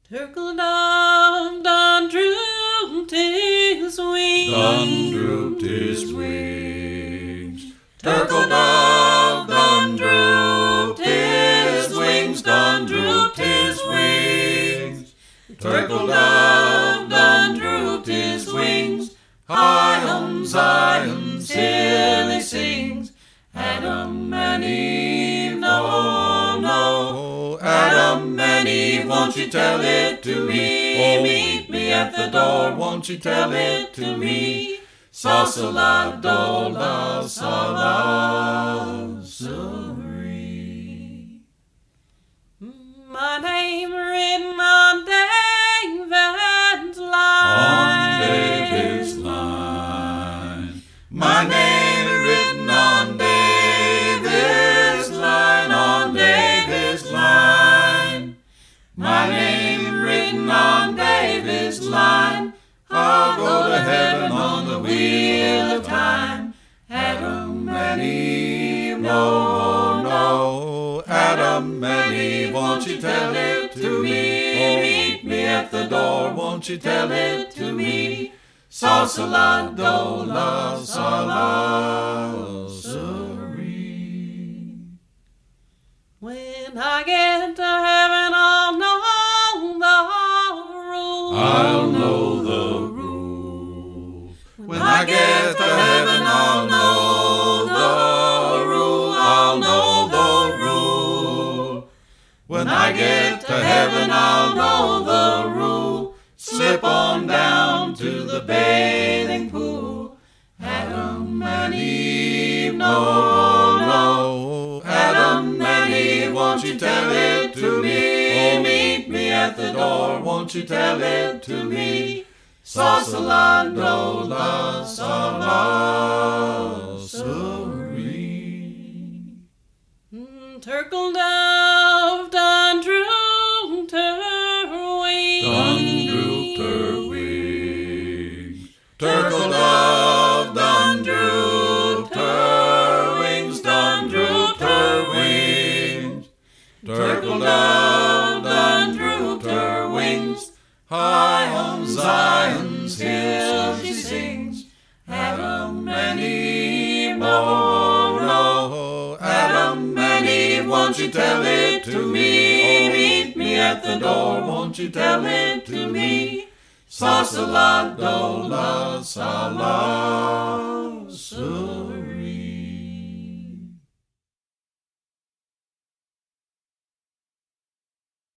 Turtle dove done drooped his wings. Done drooped his wings. Turtle dove done drooped his wings. Done drooped his wings. Turtle dove done drooped his wings. High on Zion's hill he sings. Adam and Eve, no, no. Adam and Eve, won't you tell it to me? Oh, meet me at the door, won't you tell it to me? Sa-sa-la-do-la, sa-la-sa-ree. My name written on David's line. On David's line. My name written on David's line. On David's line. My name written on David's line. I'll go to heaven on the wheel of time. Adam and Eve, no, no. Adam and Eve, won't you tell it to me? Oh, meet me at the door, won't you tell it to me? Sa-sa-la-do-la, sa-la-sa-ree. When I get to heaven, I'll know the rules. I'll know the rule. When I get to heaven, I'll know the rule. I'll know the rule. When I get to heaven, I'll know the rule. Slip on down to the bathing pool. Adam and Eve, no, no. Adam and Eve, won't you tell it to me? Oh, meet me at the door, won't you tell it to me? Sa-sa-la-do-la, sa-la-sa-ree. Turtle dove done drooped her wings. Done drooped her wings. Turtle dove done drooped her wings. Done drooped her wings. Turtle dove done drooped her wings. High on Zion's hill she sings. Adam and Eve, no, no. Adam and Eve, won't you tell it to me? Oh, meet me at the door, won't you tell it to me? Sa-sa-la-do-la, sa-la-sa-ree.